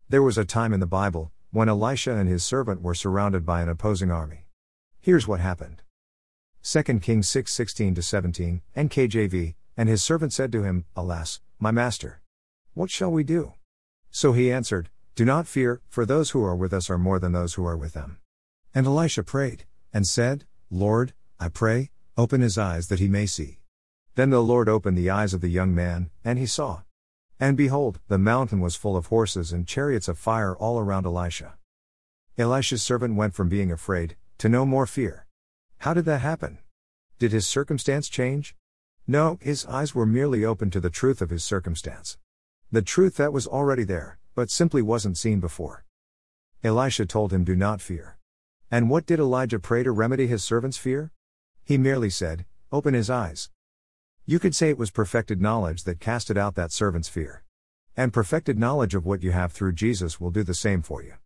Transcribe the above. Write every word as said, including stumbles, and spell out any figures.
There was a time in the Bible when Elisha and his servant were surrounded by an opposing army. Here's what happened. Second Kings six sixteen to seventeen, N K J V, and his servant said to him, "Alas, my master! What shall we do?" So he answered, "Do not fear, for those who are with us are more than those who are with them." And Elisha prayed, and said, "Lord, I pray, open his eyes that he may see." Then the Lord opened the eyes of the young man, and he saw. And behold, the mountain was full of horses and chariots of fire all around Elisha. Elisha's servant went from being afraid to no more fear. How did that happen? Did his circumstance change? No, his eyes were merely open to the truth of his circumstance. The truth that was already there, but simply wasn't seen before. Elisha told him, "Do not fear." And what did Elijah pray to remedy his servant's fear? He merely said, "Open his eyes." You could say it was perfected knowledge that casted out that servant's fear. And perfected knowledge of what you have through Jesus will do the same for you.